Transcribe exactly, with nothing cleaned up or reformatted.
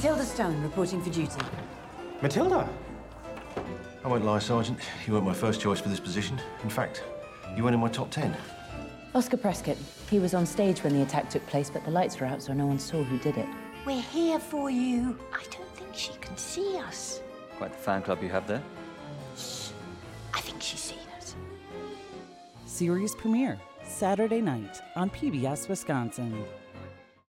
Matilda Stone, reporting for duty. Matilda? I won't lie, Sergeant. You weren't my first choice for this position. In fact, you weren't in my top ten. Oscar Prescott. He was on stage when the attack took place, but the lights were out, so no one saw who did it. We're here for you. I don't think she can see us. Quite the fan club you have there. Shh. I think she's seen us. Series premiere, Saturday night on P B S Wisconsin.